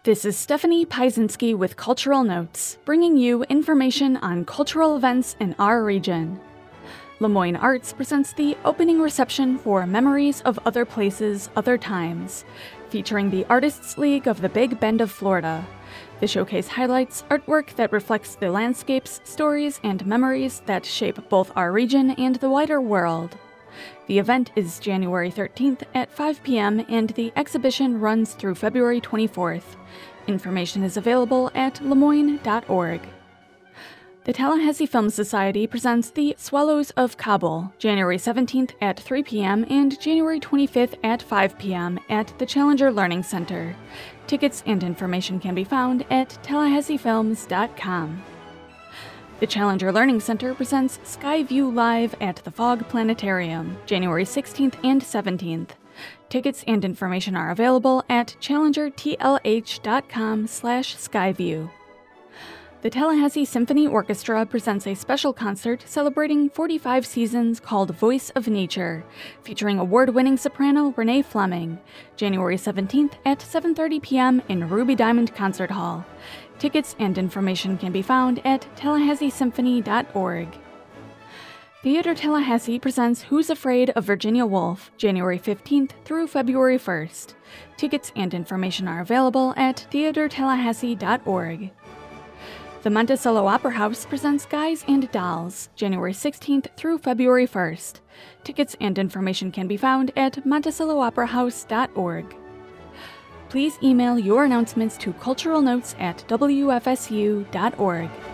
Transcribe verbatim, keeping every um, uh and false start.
This is Stephanie Piesinski with Cultural Notes, bringing you information on cultural events in our region. Lemoyne Arts presents the opening reception for Memories of Other Places, Other Times, featuring the Artists League of the Big Bend of Florida. The showcase highlights artwork that reflects the landscapes, stories, and memories that shape both our region and the wider world. The event is January thirteenth at five p.m. and the exhibition runs through February twenty-fourth. Information is available at lemoyne dot org. The Tallahassee Film Society presents The Swallows of Kabul, January seventeenth at three p.m. and January twenty-fifth at five p.m. at the Challenger Learning Center. Tickets and information can be found at tallahassee films dot com. The Challenger Learning Center presents Skyview Live at the Fogg Planetarium, January sixteenth and seventeenth. Tickets and information are available at challenger t l h dot com slash skyview. The Tallahassee Symphony Orchestra presents a special concert celebrating forty-five seasons called Voice of Nature, featuring award-winning soprano Renee Fleming, January seventeenth at seven thirty p.m. in Ruby Diamond Concert Hall. Tickets and information can be found at tallahassee symphony dot org. Theater Tallahassee presents Who's Afraid of Virginia Woolf, January fifteenth through February first. Tickets and information are available at theater tallahassee dot org. The Monticello Opera House presents Guys and Dolls, January sixteenth through February first. Tickets and information can be found at monticello opera house dot org. Please email your announcements to culturalnotes at w f s u dot org.